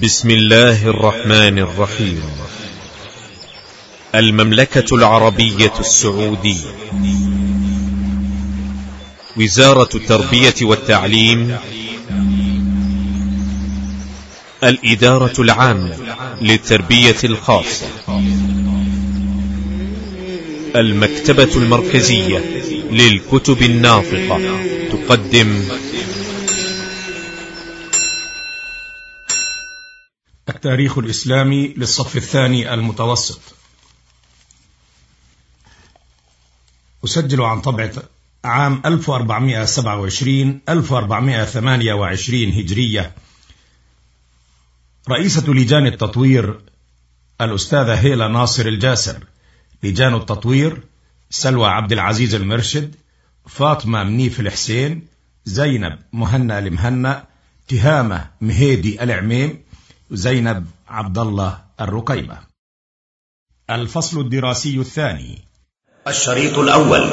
بسم الله الرحمن الرحيم. المملكة العربية السعودية، وزارة التربية والتعليم، الإدارة العامة للتربية الخاصة، المكتبة المركزية للكتب الناطقة تقدم التاريخ الإسلامي للصف الثاني المتوسط. أسجل عن طبعة عام 1427-1428 هجرية. رئيسة لجان التطوير الأستاذة هيلا ناصر الجاسر. لجان التطوير: سلوى عبد العزيز المرشد، فاطمة منيف الحسين، زينب مهنا المهنا، تهامة مهيدي العميم، زينب عبد الله الرقيبة. الفصل الدراسي الثاني. الشريط الأول،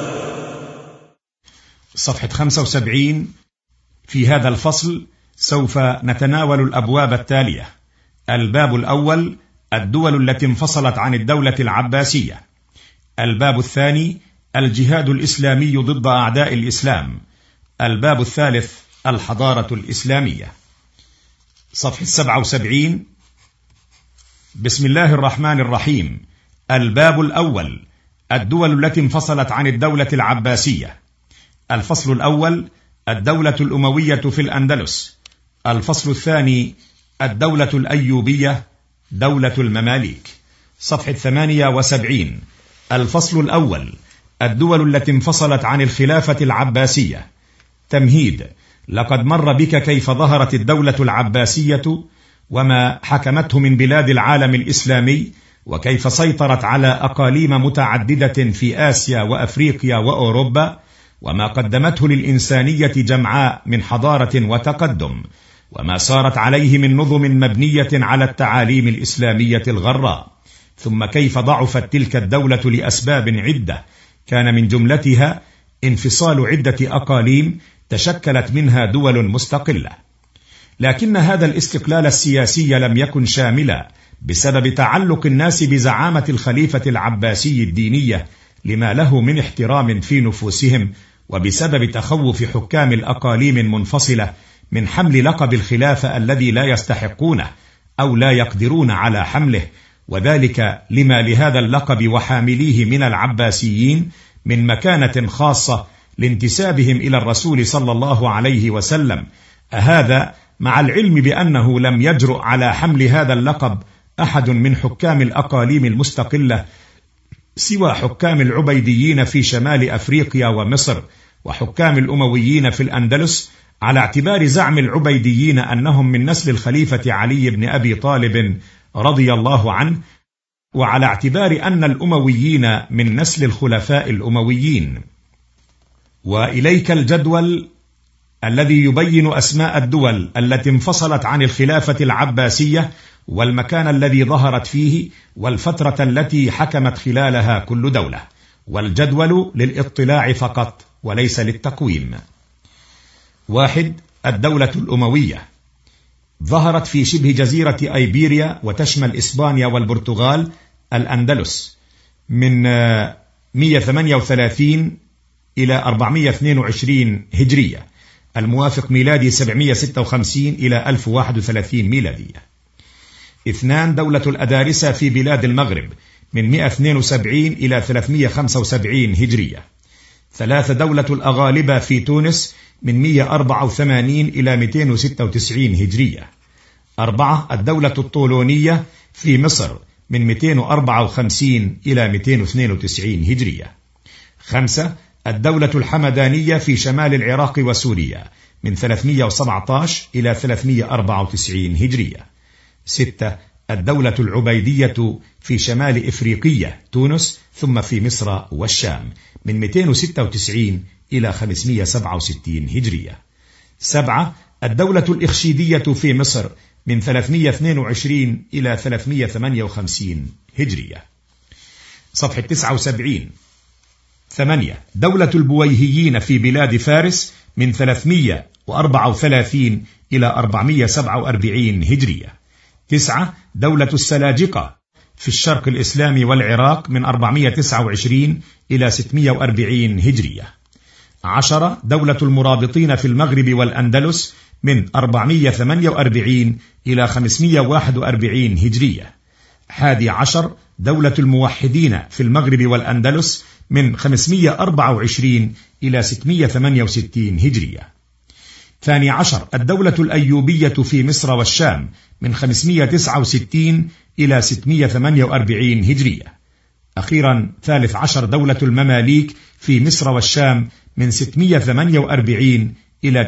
صفحة 75. في هذا الفصل سوف نتناول الأبواب التالية: الباب الأول: الدول التي انفصلت عن الدولة العباسية. الباب الثاني: الجهاد الإسلامي ضد أعداء الإسلام. الباب الثالث: الحضارة الإسلامية. صفحة 77. بسم الله الرحمن الرحيم. الباب الأول: الدول التي انفصلت عن الدولة العباسية. الفصل الأول: الدولة الأموية في الأندلس. الفصل الثاني: الدولة الأيوبية، دولة المماليك. صفحة 78. الفصل الأول: الدول التي انفصلت عن الخلافة العباسية. تمهيد: لقد مر بك كيف ظهرت الدولة العباسية وما حكمته من بلاد العالم الإسلامي، وكيف سيطرت على أقاليم متعددة في آسيا وأفريقيا وأوروبا، وما قدمته للإنسانية جمعاء من حضارة وتقدم، وما سارت عليه من نظم مبنية على التعاليم الإسلامية الغراء. ثم كيف ضعفت تلك الدولة لأسباب عدة، كان من جملتها انفصال عدة أقاليم تشكلت منها دول مستقلة. لكن هذا الاستقلال السياسي لم يكن شاملا بسبب تعلق الناس بزعامة الخليفة العباسي الدينية لما له من احترام في نفوسهم، وبسبب تخوف حكام الأقاليم المنفصلة من حمل لقب الخلافة الذي لا يستحقونه أو لا يقدرون على حمله، وذلك لما لهذا اللقب وحامليه من العباسيين من مكانة خاصة لانتسابهم إلى الرسول صلى الله عليه وسلم. هذا مع العلم بأنه لم يجرؤ على حمل هذا اللقب أحد من حكام الأقاليم المستقلة سوى حكام العبيديين في شمال أفريقيا ومصر، وحكام الأمويين في الأندلس، على اعتبار زعم العبيديين أنهم من نسل الخليفة علي بن أبي طالب رضي الله عنه، وعلى اعتبار أن الأمويين من نسل الخلفاء الأمويين. وإليك الجدول الذي يبين أسماء الدول التي انفصلت عن الخلافة العباسية، والمكان الذي ظهرت فيه، والفترة التي حكمت خلالها كل دولة. والجدول للإطلاع فقط وليس للتقويم. 1. الدولة الأموية ظهرت في شبه جزيرة أيبيريا، وتشمل إسبانيا والبرتغال الأندلس، من 138 إلى 422 هجرية، الموافق ميلادي 756 إلى 1031 ميلادية. 2. دولة الأدارسة في بلاد المغرب، من 172 إلى 375 هجرية. 3. دولة الأغالبة في تونس، من 184 إلى 296 هجرية. 4. الدولة الطولونية في مصر، من 254 إلى 292 هجرية. 5. الدولة الحمدانية في شمال العراق وسوريا، من 317 إلى 394 هجرية. 6. الدولة العبيدية في شمال إفريقيا، تونس، ثم في مصر والشام، من 296 إلى 567 هجرية. 7. الدولة الإخشيدية في مصر، من 322 إلى 358 هجرية. صفحة 79. 8. دولة البويهيين في بلاد فارس، من 334 إلى 447 هجرية. 9. دولة السلاجقة في الشرق الإسلامي والعراق من 429 إلى 640 هجرية. 10. دولة المرابطين في المغرب والأندلس من 448 إلى 541 هجرية. 11. دولة الموحدين في المغرب والأندلس من 524 إلى 668 هجرية. 12. الدولة الأيوبية في مصر والشام من 569 إلى 648 هجرية. أخيرا 13. دولة المماليك في مصر والشام من 648 إلى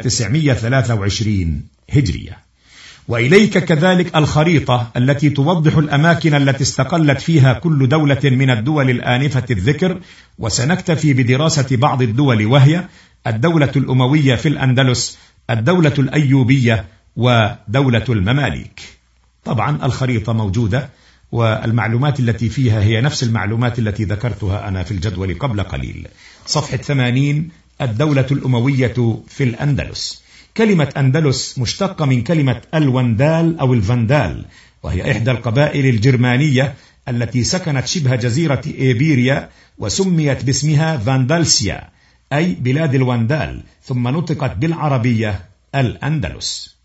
923 هجرية. وإليك كذلك الخريطة التي توضح الأماكن التي استقلت فيها كل دولة من الدول الآنفة الذكر، وسنكتفي بدراسة بعض الدول، وهي الدولة الأموية في الأندلس، الدولة الأيوبية، ودولة المماليك. طبعا الخريطة موجودة، والمعلومات التي فيها هي نفس المعلومات التي ذكرتها أنا في الجدول قبل قليل. صفحة 80. الدولة الأموية في الأندلس. كلمة أندلس مشتقة من كلمة الوندال أو الفندال، وهي إحدى القبائل الجرمانية التي سكنت شبه جزيرة إيبيريا، وسميت باسمها فاندالسيا أي بلاد الوندال، ثم نطقت بالعربية الأندلس.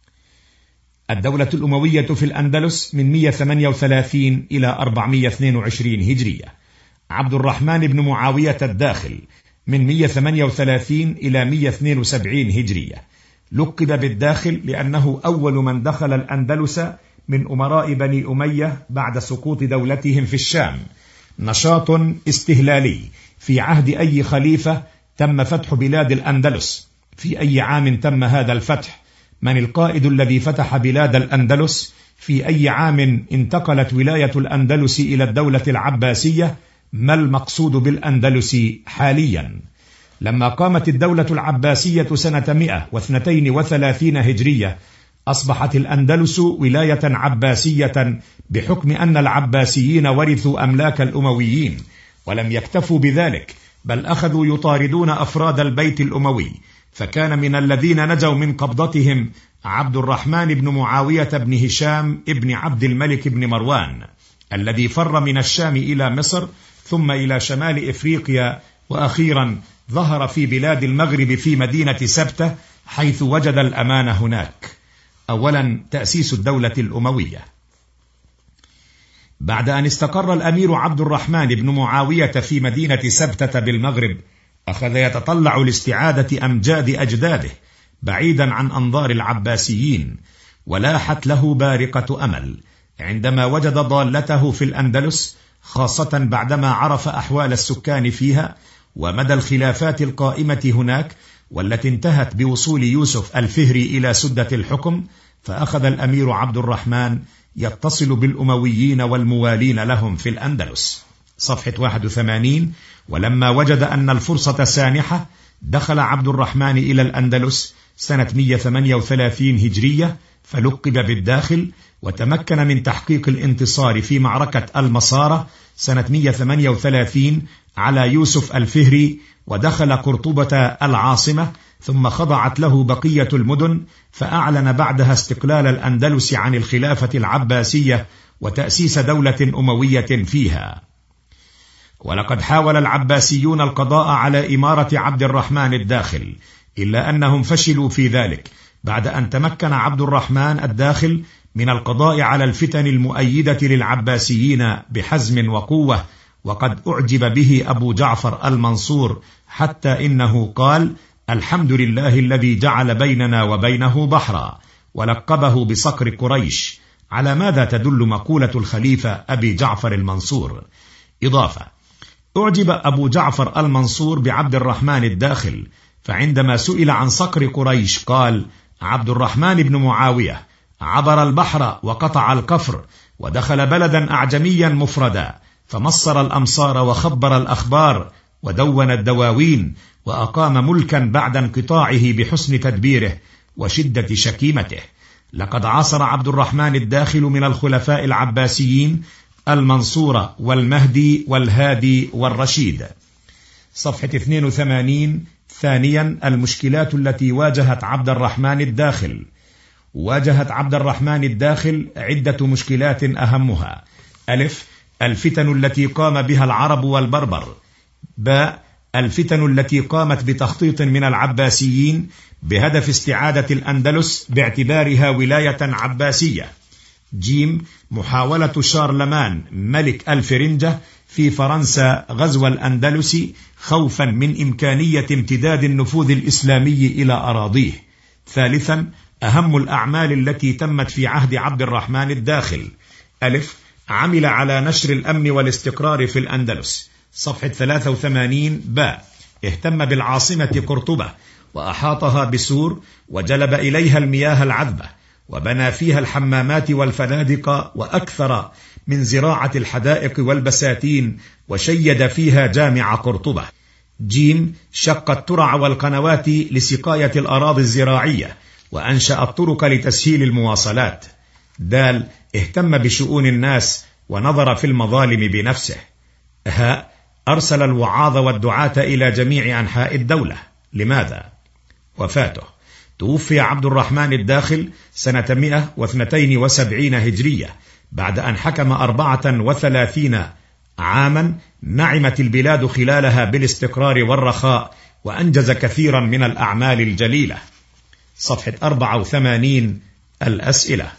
الدولة الأموية في الأندلس من 138 إلى 422 هجرية. عبد الرحمن بن معاوية الداخل من 138 إلى 172 هجرية. لقب بالداخل لأنه أول من دخل الأندلس من أمراء بني أمية بعد سقوط دولتهم في الشام. نشاط استهلالي، في عهد أي خليفة تم فتح بلاد الأندلس. في أي عام تم هذا الفتح؟ من القائد الذي فتح بلاد الأندلس؟ في أي عام انتقلت ولاية الأندلس إلى الدولة العباسية؟ ما المقصود بالأندلس حاليا؟ لما قامت الدولة العباسية سنة 132 هجرية، أصبحت الأندلس ولاية عباسية بحكم أن العباسيين ورثوا أملاك الأمويين، ولم يكتفوا بذلك، بل أخذوا يطاردون أفراد البيت الأموي. فكان من الذين نجوا من قبضتهم عبد الرحمن بن معاوية بن هشام ابن عبد الملك بن مروان، الذي فر من الشام إلى مصر، ثم إلى شمال إفريقيا، وأخيرا ظهر في بلاد المغرب في مدينة سبتة، حيث وجد الأمان هناك. أولا، تأسيس الدولة الأموية. بعد أن استقر الأمير عبد الرحمن بن معاوية في مدينة سبتة بالمغرب، أخذ يتطلع لاستعادة أمجاد أجداده بعيدا عن أنظار العباسيين، ولاحت له بارقة أمل عندما وجد ضالته في الأندلس، خاصة بعدما عرف أحوال السكان فيها ومدى الخلافات القائمة هناك، والتي انتهت بوصول يوسف الفهري إلى سدة الحكم. فأخذ الأمير عبد الرحمن يتصل بالأمويين والموالين لهم في الأندلس. صفحة 81. ولما وجد أن الفرصة سانحة، دخل عبد الرحمن إلى الأندلس سنة 138 هجرية، فلقب بالداخل، وتمكن من تحقيق الانتصار في معركة المصارة سنة 138 على يوسف الفهري، ودخل قرطبة العاصمة، ثم خضعت له بقية المدن، فأعلن بعدها استقلال الأندلس عن الخلافة العباسية وتأسيس دولة أموية فيها. ولقد حاول العباسيون القضاء على إمارة عبد الرحمن الداخل، إلا أنهم فشلوا في ذلك، بعد أن تمكن عبد الرحمن الداخل من القضاء على الفتن المؤيدة للعباسيين بحزم وقوة، وقد أعجب به أبو جعفر المنصور، حتى إنه قال: الحمد لله الذي جعل بيننا وبينه بحرا، ولقبه بصقر قريش. على ماذا تدل مقولة الخليفة أبي جعفر المنصور؟ إضافة: أعجب أبو جعفر المنصور بعبد الرحمن الداخل، فعندما سئل عن صقر قريش قال: عبد الرحمن بن معاوية عبر البحر وقطع الكفر، ودخل بلدا أعجميا مفردا، فمصر الأمصار وخبر الأخبار، ودون الدواوين، وأقام ملكا بعد انقطاعه بحسن تدبيره وشدة شكيمته. لقد عاصر عبد الرحمن الداخل من الخلفاء العباسيين المنصور والمهدي والهادي والرشيد. صفحة 82. ثانيا، المشكلات التي واجهت عبد الرحمن الداخل. واجهت عبد الرحمن الداخل عدة مشكلات أهمها: ألف، الفتن التي قام بها العرب والبربر. باء، الفتن التي قامت بتخطيط من العباسيين بهدف استعادة الأندلس باعتبارها ولاية عباسية. جيم، محاولة شارلمان ملك الفرنجة في فرنسا غزو الأندلس خوفا من إمكانية امتداد النفوذ الإسلامي إلى أراضيه. ثالثا، أهم الأعمال التي تمت في عهد عبد الرحمن الداخل. ألف، عمل على نشر الأمن والاستقرار في الأندلس، صفحة 83. باء، اهتم بالعاصمة قرطبة وأحاطها بسور وجلب إليها المياه العذبة وبنى فيها الحمامات والفنادق وأكثر من زراعة الحدائق والبساتين وشيد فيها جامع قرطبة. جيم، شق الترع والقنوات لسقاية الأراضي الزراعية وأنشأ الطرق لتسهيل المواصلات. دال، اهتم بشؤون الناس ونظر في المظالم بنفسه. هاء، أرسل الوعاظ والدعاة إلى جميع أنحاء الدولة. لماذا؟ وفاته: توفي عبد الرحمن الداخل سنة 172 هجرية بعد أن حكم 34 عاما نعمت البلاد خلالها بالاستقرار والرخاء، وأنجز كثيرا من الأعمال الجليلة. صفحة 84. الأسئلة.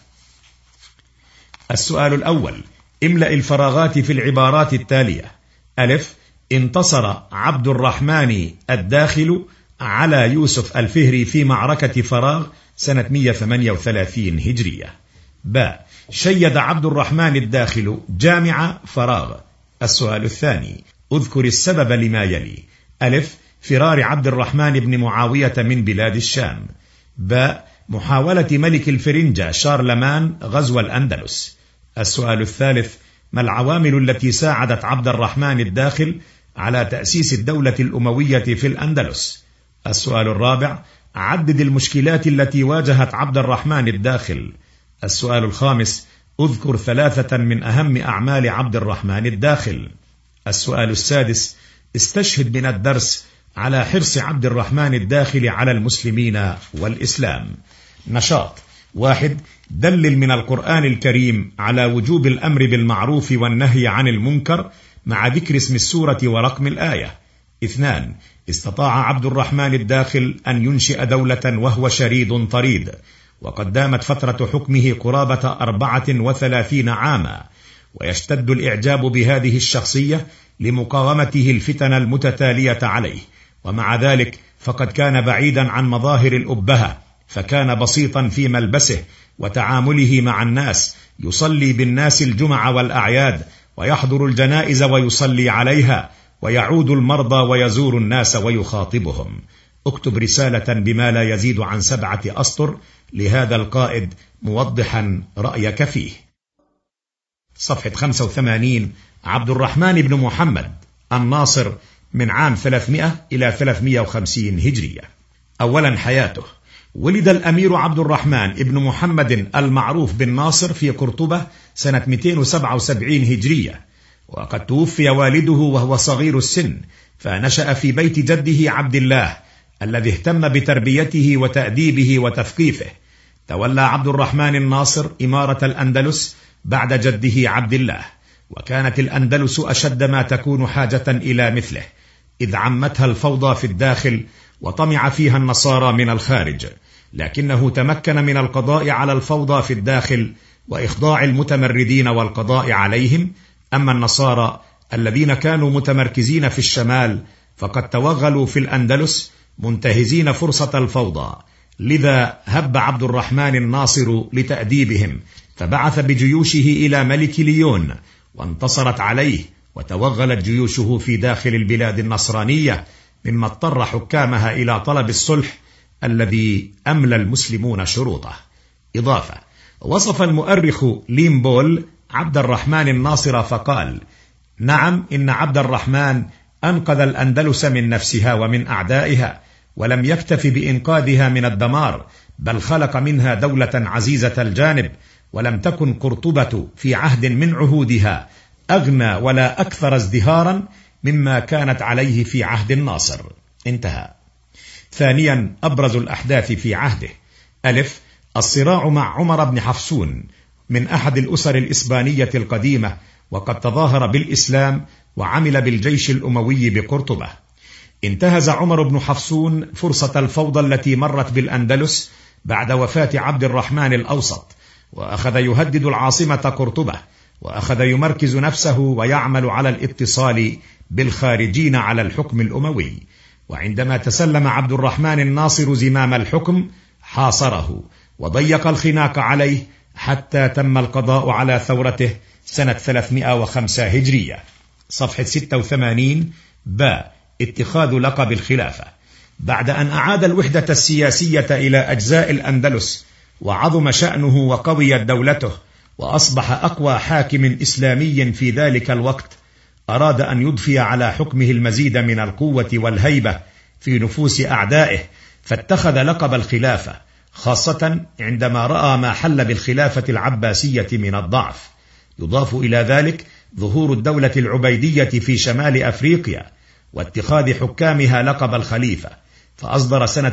السؤال الأول: املأ الفراغات في العبارات التالية. ألف، انتصر عبد الرحمن الداخل على يوسف الفهري في معركة فراغ سنة 138 هجرية. باء، شيد عبد الرحمن الداخل جامع فراغ. السؤال الثاني: اذكر السبب لما يلي. ألف، فرار عبد الرحمن بن معاوية من بلاد الشام. باء، محاولة ملك الفرنجة شارلمان غزو الأندلس. السؤال الثالث: ما العوامل التي ساعدت عبد الرحمن الداخل على تأسيس الدولة الأموية في الأندلس؟ السؤال الرابع: عدد المشكلات التي واجهت عبد الرحمن الداخل. السؤال الخامس: اذكر 3 من أهم أعمال عبد الرحمن الداخل. السؤال السادس: استشهد من الدرس على حرص عبد الرحمن الداخل على المسلمين والإسلام. نشاط: 1. دلل من القرآن الكريم على وجوب الأمر بالمعروف والنهي عن المنكر مع ذكر اسم السورة ورقم الآية. 2. استطاع عبد الرحمن الداخل أن ينشئ دولة وهو شريد طريد، وقد دامت فترة حكمه قرابة 34 عاما، ويشتد الإعجاب بهذه الشخصية لمقاومته الفتن المتتالية عليه، ومع ذلك فقد كان بعيدا عن مظاهر الأبهة، فكان بسيطا في ملبسه وتعامله مع الناس، يصلي بالناس الجمع والأعياد، ويحضر الجنائز ويصلي عليها، ويعود المرضى ويزور الناس ويخاطبهم. اكتب رسالة بما لا يزيد عن 7 أسطر لهذا القائد موضحا رأيك فيه. صفحة 85. عبد الرحمن بن محمد الناصر من عام 300 إلى 350 هجرية. أولا، حياته. ولد الأمير عبد الرحمن ابن محمد المعروف بالناصر في قرطبة سنة 277 هجرية، وقد توفي والده وهو صغير السن، فنشأ في بيت جده عبد الله الذي اهتم بتربيته وتأديبه وتثقيفه. تولى عبد الرحمن الناصر إمارة الأندلس بعد جده عبد الله، وكانت الأندلس أشد ما تكون حاجة إلى مثله، إذ عمتها الفوضى في الداخل وطمع فيها النصارى من الخارج، لكنه تمكن من القضاء على الفوضى في الداخل وإخضاع المتمردين والقضاء عليهم. أما النصارى الذين كانوا متمركزين في الشمال فقد توغلوا في الأندلس منتهزين فرصة الفوضى، لذا هب عبد الرحمن الناصر لتأديبهم، فبعث بجيوشه إلى ملك ليون وانتصرت عليه، وتوغلت جيوشه في داخل البلاد النصرانية، مما اضطر حكامها إلى طلب الصلح الذي أملى المسلمون شروطه. إضافة: وصف المؤرخ لين بول عبد الرحمن الناصر فقال: نعم، إن عبد الرحمن أنقذ الأندلس من نفسها ومن أعدائها، ولم يكتف بإنقاذها من الدمار، بل خلق منها دولة عزيزة الجانب، ولم تكن قرطبة في عهد من عهودها أغنى ولا أكثر ازدهارا مما كانت عليه في عهد الناصر. انتهى. ثانيا، أبرز الأحداث في عهده. ألف، الصراع مع عمر بن حفصون من أحد الأسر الإسبانية القديمة، وقد تظاهر بالإسلام وعمل بالجيش الأموي بقرطبة. انتهز عمر بن حفصون فرصة الفوضى التي مرت بالأندلس بعد وفاة عبد الرحمن الأوسط، وأخذ يهدد العاصمة قرطبة، وأخذ يمركز نفسه ويعمل على الاتصال بالخارجين على الحكم الأموي. وعندما تسلم عبد الرحمن الناصر زمام الحكم حاصره وضيق الخناق عليه حتى تم القضاء على ثورته سنة 305 هجرية. صفحة 86 باء اتخاذ لقب الخلافة. بعد أن أعاد الوحدة السياسية إلى أجزاء الأندلس وعظم شأنه وقويت دولته وأصبح أقوى حاكم إسلامي في ذلك الوقت، أراد أن يضفي على حكمه المزيد من القوة والهيبة في نفوس أعدائه، فاتخذ لقب الخلافة، خاصة عندما رأى ما حل بالخلافة العباسية من الضعف. يضاف إلى ذلك ظهور الدولة العبيدية في شمال أفريقيا واتخاذ حكامها لقب الخليفة، فأصدر سنة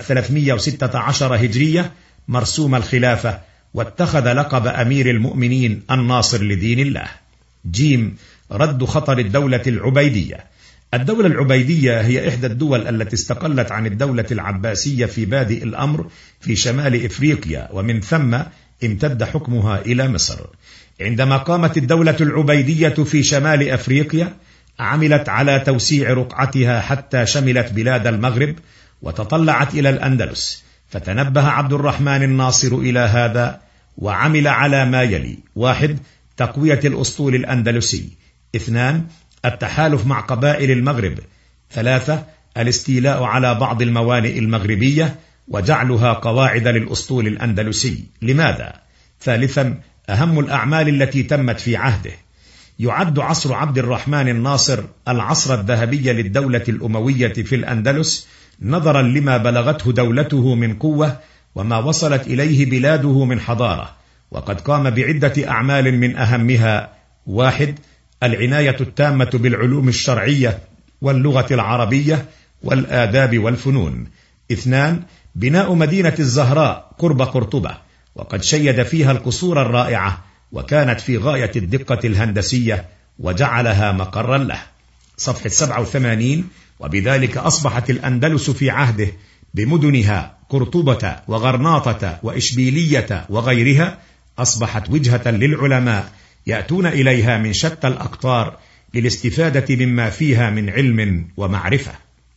316 هجرية مرسوم الخلافة، واتخذ لقب أمير المؤمنين الناصر لدين الله. جيم رد خطر الدولة العبيدية. الدولة العبيدية هي إحدى الدول التي استقلت عن الدولة العباسية في بادئ الأمر في شمال إفريقيا، ومن ثم امتد حكمها إلى مصر. عندما قامت الدولة العبيدية في شمال أفريقيا عملت على توسيع رقعتها حتى شملت بلاد المغرب وتطلعت إلى الأندلس، فتنبه عبد الرحمن الناصر إلى هذا وعمل على ما يلي: 1. تقوية الأسطول الأندلسي. 2. التحالف مع قبائل المغرب. 3. الاستيلاء على بعض الموانئ المغربية وجعلها قواعد للأسطول الأندلسي. لماذا؟ 3. أهم الأعمال التي تمت في عهده. يعد عصر عبد الرحمن الناصر العصر الذهبي للدولة الأموية في الأندلس، نظرا لما بلغته دولته من قوة وما وصلت إليه بلاده من حضارة، وقد قام بعدة أعمال من أهمها: 1. العناية التامة بالعلوم الشرعية واللغة العربية والآداب والفنون. 2. بناء مدينة الزهراء قرب قرطبة، وقد شيد فيها القصور الرائعة، وكانت في غاية الدقة الهندسية، وجعلها مقرا له. صفحة 87. وبذلك أصبحت الأندلس في عهده بمدنها قرطبة وغرناطة وإشبيلية وغيرها أصبحت وجهة للعلماء يأتون إليها من شتى الأقطار للاستفادة مما فيها من علم ومعرفة.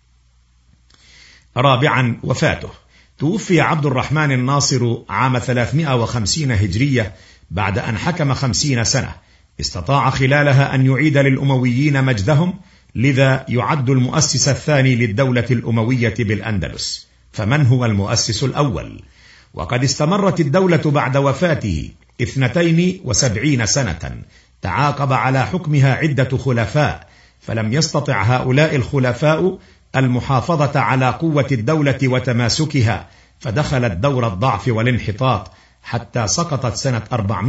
4. وفاته. توفي عبد الرحمن الناصر عام 350 هجرية بعد أن حكم 50 سنة، استطاع خلالها أن يعيد للأمويين مجدهم، لذا يعد المؤسس الثاني للدولة الأموية بالأندلس. فمن هو المؤسس الأول؟ وقد استمرت الدولة بعد وفاته 72 سنة، تعاقب على حكمها عدة خلفاء، فلم يستطع هؤلاء الخلفاء المحافظة على قوة الدولة وتماسكها، فدخلت دور الضعف والانحطاط حتى سقطت سنة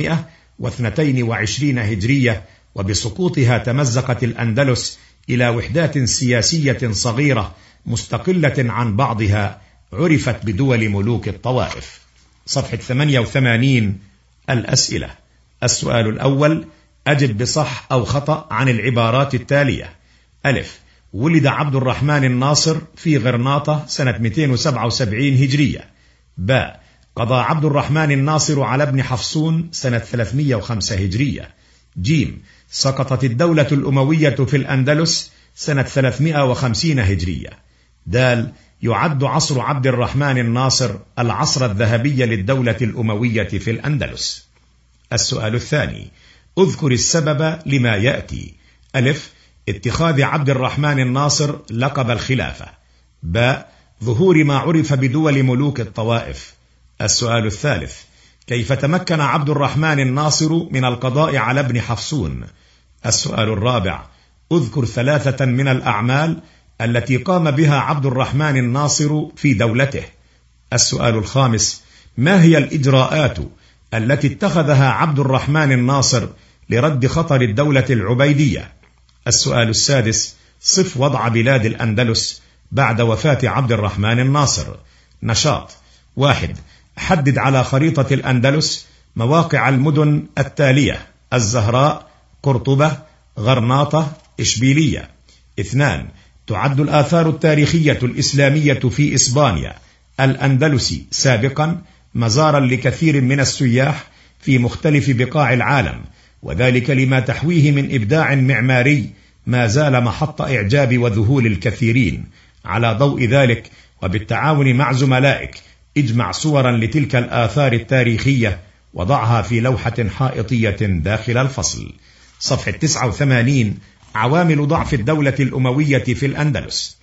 422 هجرية، وبسقوطها تمزقت الأندلس إلى وحدات سياسية صغيرة مستقلة عن بعضها، عرفت بدول ملوك الطوائف. صفحة 88. الأسئلة. السؤال الأول: أجب بصح أو خطأ عن العبارات التالية. ألف: ولد عبد الرحمن الناصر في غرناطة سنة 277 هجرية. باء: قضى عبد الرحمن الناصر على ابن حفصون سنة 305 هجرية. جيم: سقطت الدولة الأموية في الأندلس سنة 350 هجرية. دال: يعد عصر عبد الرحمن الناصر العصر الذهبي للدولة الأموية في الأندلس. السؤال الثاني: اذكر السبب لما يأتي. ألف: اتخاذ عبد الرحمن الناصر لقب الخلافة. باء: ظهور ما عرف بدول ملوك الطوائف. السؤال الثالث: كيف تمكن عبد الرحمن الناصر من القضاء على ابن حفصون؟ السؤال الرابع: اذكر 3 من الأعمال التي قام بها عبد الرحمن الناصر في دولته. السؤال الخامس: ما هي الإجراءات التي اتخذها عبد الرحمن الناصر لرد خطر الدولة العبيدية؟ السؤال السادس: صف وضع بلاد الأندلس بعد وفاة عبد الرحمن الناصر. نشاط: 1. حدد على خريطة الأندلس مواقع المدن التالية: الزهراء، قرطبة، غرناطة، إشبيلية. 2. تعد الآثار التاريخية الإسلامية في إسبانيا الأندلس سابقا مزارا لكثير من السياح في مختلف بقاع العالم، وذلك لما تحويه من إبداع معماري ما زال محط إعجاب وذهول الكثيرين. على ضوء ذلك وبالتعاون مع زملائك اجمع صورا لتلك الآثار التاريخية وضعها في لوحة حائطية داخل الفصل. صفحة 89. عوامل ضعف الدولة الأموية في الأندلس.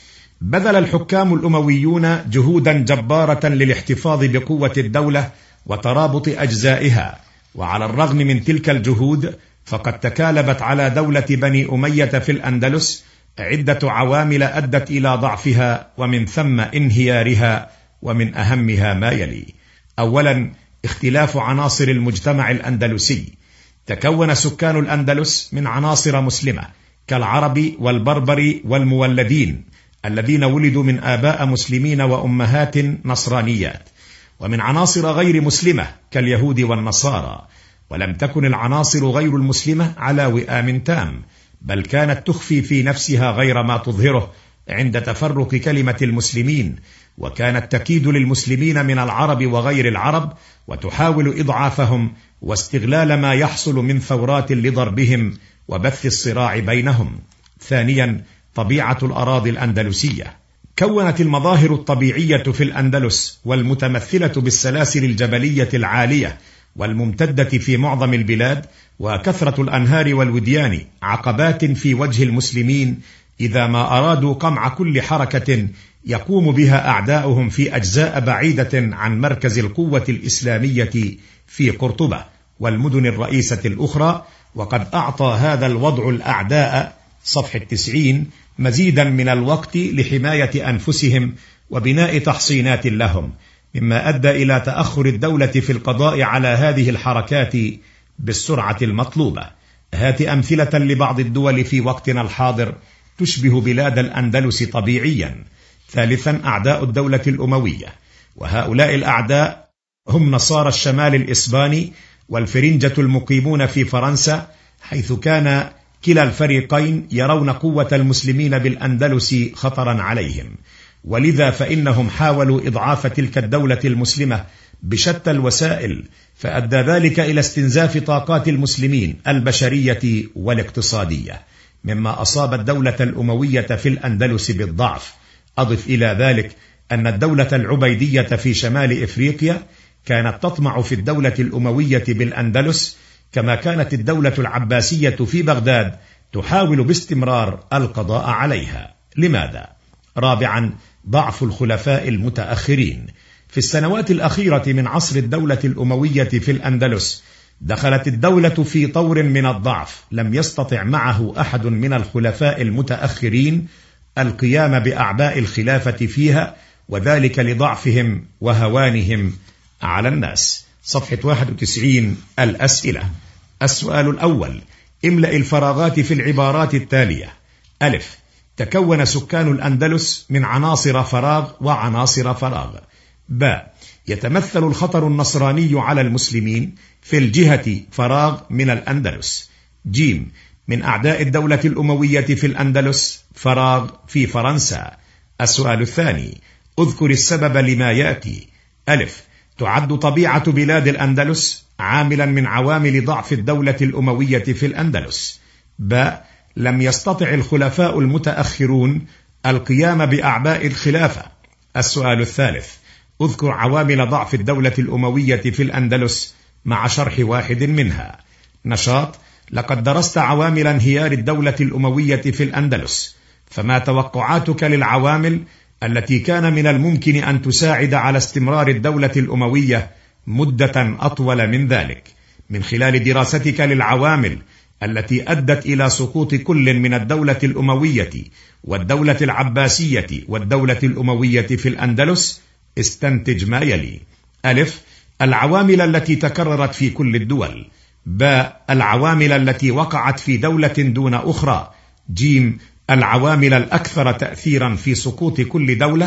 بذل الحكام الأمويون جهودا جبارة للاحتفاظ بقوة الدولة وترابط أجزائها، وعلى الرغم من تلك الجهود فقد تكالبت على دولة بني أمية في الأندلس عدة عوامل أدت إلى ضعفها ومن ثم انهيارها، ومن أهمها ما يلي: أولا، اختلاف عناصر المجتمع الأندلسي. تكون سكان الأندلس من عناصر مسلمة كالعرب والبربر والمولدين الذين ولدوا من آباء مسلمين وأمهات نصرانيات، ومن عناصر غير مسلمة كاليهود والنصارى. ولم تكن العناصر غير المسلمة على وئام تام، بل كانت تخفي في نفسها غير ما تظهره عند تفرق كلمة المسلمين، وكانت تكيد للمسلمين من العرب وغير العرب، وتحاول إضعافهم واستغلال ما يحصل من ثورات لضربهم وبث الصراع بينهم. ثانيا، طبيعة الأراضي الأندلسية. كونت المظاهر الطبيعية في الأندلس والمتمثلة بالسلاسل الجبلية العالية والممتدة في معظم البلاد وكثرة الأنهار والوديان عقبات في وجه المسلمين إذا ما أرادوا قمع كل حركة يقوم بها أعداؤهم في أجزاء بعيدة عن مركز القوة الإسلامية في قرطبة والمدن الرئيسة الأخرى. وقد أعطى هذا الوضع الأعداء، صفحة 90، مزيدا من الوقت لحماية أنفسهم وبناء تحصينات لهم، مما أدى إلى تأخر الدولة في القضاء على هذه الحركات بالسرعة المطلوبة. هات أمثلة لبعض الدول في وقتنا الحاضر تشبه بلاد الأندلس طبيعيا. ثالثا، أعداء الدولة الأموية، وهؤلاء الأعداء هم نصارى الشمال الإسباني والفرنجة المقيمون في فرنسا، حيث كان كلا الفريقين يرون قوة المسلمين بالأندلس خطرا عليهم، ولذا فإنهم حاولوا إضعاف تلك الدولة المسلمة بشتى الوسائل، فأدى ذلك إلى استنزاف طاقات المسلمين البشرية والاقتصادية، مما أصاب الدولة الأموية في الأندلس بالضعف. أضف إلى ذلك أن الدولة العبيدية في شمال إفريقيا كانت تطمع في الدولة الأموية بالأندلس، كما كانت الدولة العباسية في بغداد تحاول باستمرار القضاء عليها. لماذا؟ رابعا، ضعف الخلفاء المتأخرين. في السنوات الأخيرة من عصر الدولة الأموية في الأندلس دخلت الدولة في طور من الضعف لم يستطع معه أحد من الخلفاء المتأخرين القيام بأعباء الخلافة فيها، وذلك لضعفهم وهوانهم على الناس. صفحة 91. الأسئلة. السؤال الأول: املأ الفراغات في العبارات التالية. ألف: تكون سكان الأندلس من عناصر فراغ وعناصر فراغ. ب: يتمثل الخطر النصراني على المسلمين في الجهة فراغ من الأندلس. ج: من أعداء الدولة الأموية في الأندلس فراغ في فرنسا. السؤال الثاني: اذكر السبب لما يأتي. ألف: تعد طبيعة بلاد الأندلس عاملا من عوامل ضعف الدولة الأموية في الأندلس. ب: لم يستطع الخلفاء المتأخرون القيام بأعباء الخلافة. السؤال الثالث: اذكر عوامل ضعف الدولة الأموية في الأندلس مع شرح واحد منها. نشاط: لقد درست عوامل انهيار الدولة الأموية في الأندلس، فما توقعاتك للعوامل التي كان من الممكن أن تساعد على استمرار الدولة الأموية مدة أطول من ذلك، من خلال دراستك للعوامل التي أدت إلى سقوط كل من الدولة الأموية والدولة العباسية والدولة الأموية في الأندلس. استنتج ما يلي. ألف: العوامل التي تكررت في كل الدول. ب: العوامل التي وقعت في دولة دون أخرى. ج: العوامل الأكثر تأثيرا في سقوط كل دولة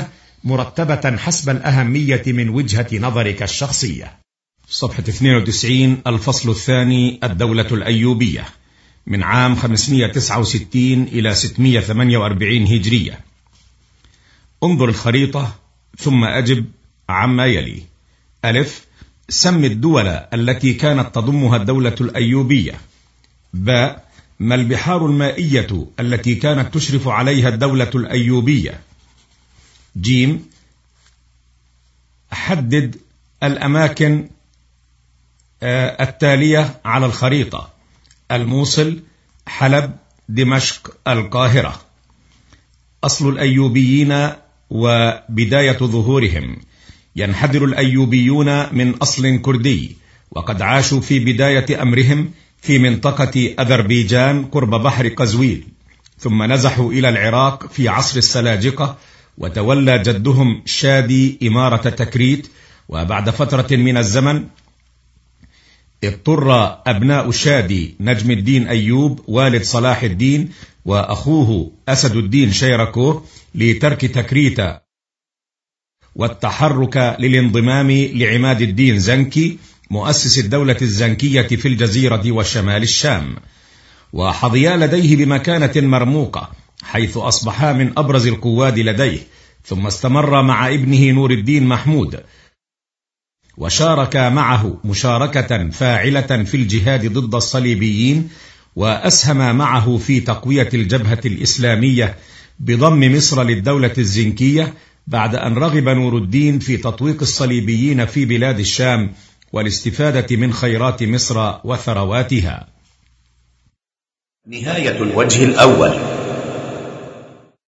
مرتبة حسب الأهمية من وجهة نظرك الشخصية. صفحة 92. الفصل الثاني: الدولة الأيوبية، من عام 569 إلى 648 هجرية. انظر الخريطة ثم أجب عما يلي. ألف: سم الدول التي كانت تضمها الدولة الأيوبية. ب: ما البحار المائية التي كانت تشرف عليها الدولة الأيوبية؟ ج: حدد الأماكن التالية على الخريطة: الموصل، حلب، دمشق، القاهرة. أصل الأيوبيين وبداية ظهورهم: ينحدر الأيوبيون من أصل كردي، وقد عاشوا في بداية أمرهم في منطقة أذربيجان قرب بحر قزويل، ثم نزحوا إلى العراق في عصر السلاجقة، وتولى جدهم شادي إمارة تكريت. وبعد فترة من الزمن اضطر أبناء شادي نجم الدين أيوب والد صلاح الدين وأخوه أسد الدين شيركوه لترك تكريت والتحرك للانضمام لعماد الدين زنكي مؤسس الدولة الزنكية في الجزيرة وشمال الشام، وحظيا لديه بمكانة مرموقة، حيث أصبحا من أبرز القواد لديه. ثم استمر مع ابنه نور الدين محمود، وشارك معه مشاركة فاعلة في الجهاد ضد الصليبيين، وأسهم معه في تقوية الجبهة الإسلامية بضم مصر للدولة الزنكية، بعد أن رغب نور الدين في تطويق الصليبيين في بلاد الشام والاستفادة من خيرات مصر وثرواتها. نهاية الوجه الأول.